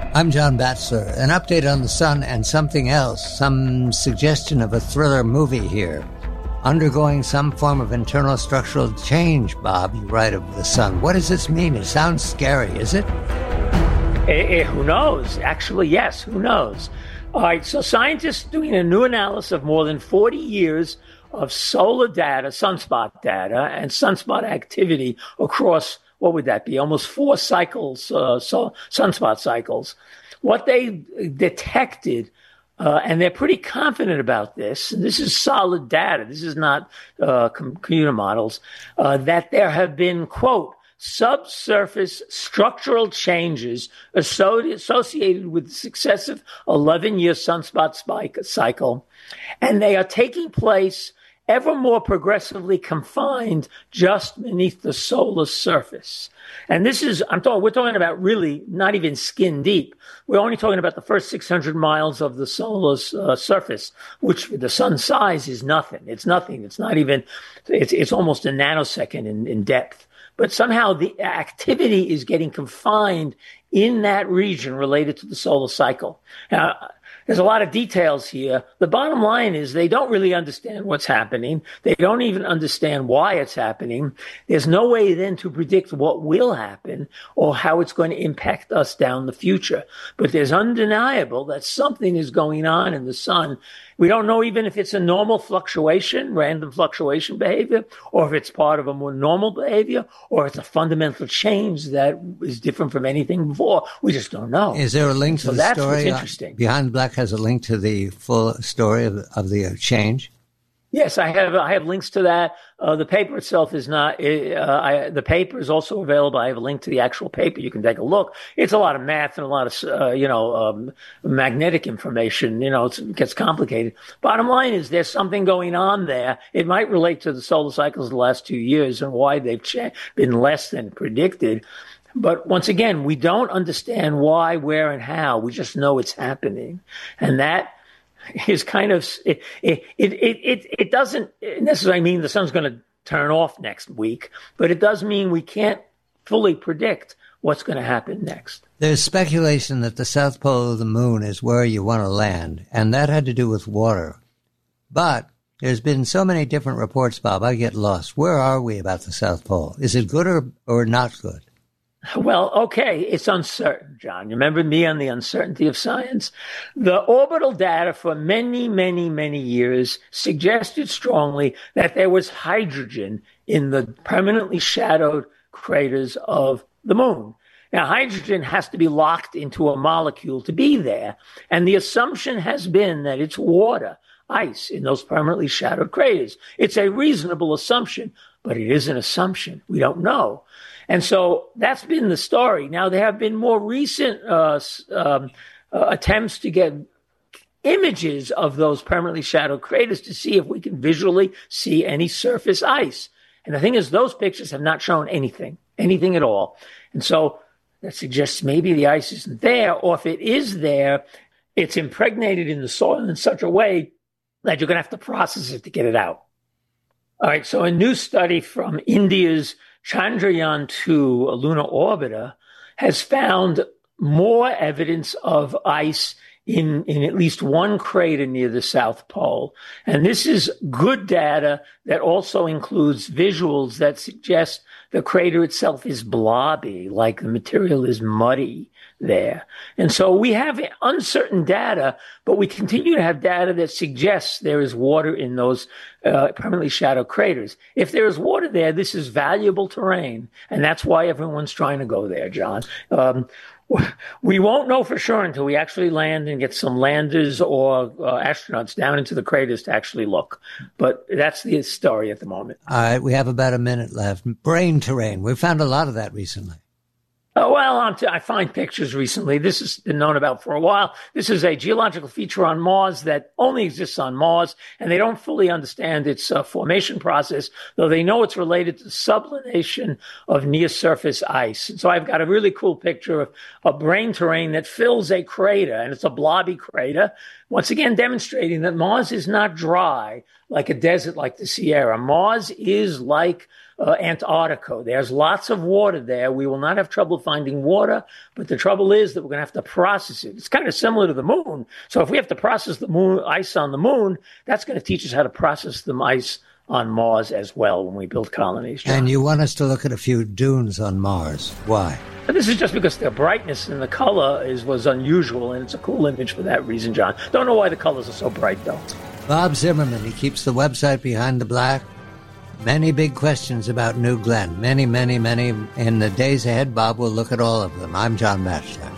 I'm John Batzler. An update on the sun and something else, some suggestion of a thriller movie here. Undergoing some form of internal structural change, Bob, you write of the sun. What does this mean? It sounds scary, is it? Who knows? Actually, yes, who knows? All right, so scientists doing a new analysis of more than 40 years of solar data, sunspot data, and sunspot activity across, what would that be, almost 4 cycles, sunspot cycles. What they detected, and they're pretty confident about this, and this is solid data, this is not computer models, that there have been, quote, subsurface structural changes associated with the successive 11-year sunspot cycle, and they are taking place ever more progressively confined just beneath the solar surface. And this is, we're talking about really not even skin deep. We're only talking about the first 600 miles of the solar surface, which the sun's size is nothing. It's nothing. It's not even, it's almost a nanosecond in depth. But somehow the activity is getting confined in that region related to the solar cycle. Now, there's a lot of details here. The bottom line is they don't really understand what's happening. They don't even understand why it's happening. There's no way then to predict what will happen or how it's going to impact us down the future. But there's undeniable that something is going on in the sun. We don't know even if it's a normal fluctuation, random fluctuation behavior, or if it's part of a more normal behavior, or it's a fundamental change that is different from anything before. We just don't know. Is there a link to the story? That's what's interesting. Behind Black has a link to the full story of the change? Yes, I have links to that. The paper itself is not. The paper is also available. I have a link to the actual paper. You can take a look. It's a lot of math and a lot of magnetic information. It gets complicated. Bottom line is there's something going on there. It might relate to the solar cycles of the last 2 years and why they've been less than predicted. But once again, we don't understand why, where, and how. We just know it's happening, and that is kind of it doesn't necessarily mean the sun's going to turn off next week, but it does mean we can't fully predict what's going to happen next. There's speculation that the south pole of the moon is where you want to land, and that had to do with water. But there's been so many different reports, Bob, I get lost. Where are we about the south pole? Is it good or not good? Well, okay, it's uncertain, John. You remember me on the uncertainty of science? The orbital data for many, many, many years suggested strongly that there was hydrogen in the permanently shadowed craters of the moon. Now, hydrogen has to be locked into a molecule to be there, and the assumption has been that it's water, ice, in those permanently shadowed craters. It's a reasonable assumption, but it is an assumption. We don't know. And so that's been the story. Now, there have been more recent attempts to get images of those permanently shadowed craters to see if we can visually see any surface ice. And the thing is, those pictures have not shown anything at all. And so that suggests maybe the ice isn't there, or if it is there, it's impregnated in the soil in such a way that you're going to have to process it to get it out. All right, so a new study from India's Chandrayaan-2 lunar orbiter has found more evidence of ice in at least one crater near the South Pole. And this is good data that also includes visuals that suggest the crater itself is blobby, like the material is muddy there. And so we have uncertain data, but we continue to have data that suggests there is water in those permanently shadowed craters. If there is water there, this is valuable terrain, and that's why everyone's trying to go there, John. We won't know for sure until we actually land and get some landers or astronauts down into the craters to actually look. But that's the story at the moment. All right, we have about a minute left. Brain terrain. We've found a lot of that recently. I find pictures recently. This has been known about for a while. This is a geological feature on Mars that only exists on Mars, and they don't fully understand its formation process, though they know it's related to sublimation of near-surface ice. And so I've got a really cool picture of a brain terrain that fills a crater, and it's a blobby crater, once again demonstrating that Mars is not dry like a desert like the Sierra. Mars is like Antarctica. There's lots of water there. We will not have trouble finding water, but the trouble is that we're going to have to process it. It's kind of similar to the moon. So if we have to process the moon, ice on the moon, that's going to teach us how to process the ice on Mars as well when we build colonies. John. And you want us to look at a few dunes on Mars. Why? And this is just because the brightness and the color was unusual, and it's a cool image for that reason, John. Don't know why the colors are so bright, though. Bob Zimmerman, he keeps the website Behind the Black. Many big questions about New Glenn. Many, many, many. In the days ahead, Bob will look at all of them. I'm John Batchelor.